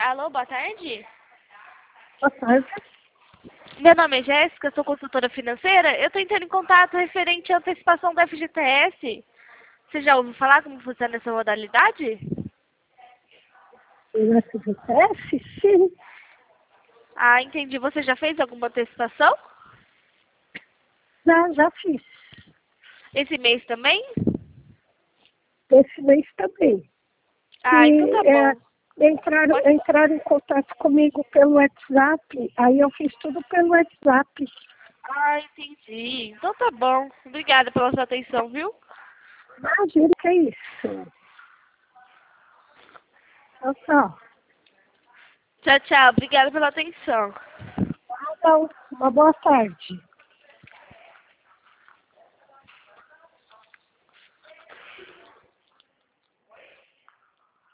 Alô, boa tarde. Boa tarde. Meu nome é Jéssica, sou consultora financeira. Eu estou entrando em contato referente à antecipação do FGTS. Você já ouviu falar como funciona essa modalidade? O FGTS? Sim. Ah, entendi. Você já fez alguma antecipação? Já fiz. Esse mês também? Esse mês também. Ah, então E tá bom. entraram em contato comigo pelo WhatsApp, aí eu fiz tudo pelo WhatsApp. Ah, entendi. Então tá bom. Obrigada pela sua atenção, viu? Imagina que é isso. Tchau, tchau. Tchau, tchau. Obrigada pela atenção. Então, uma boa tarde.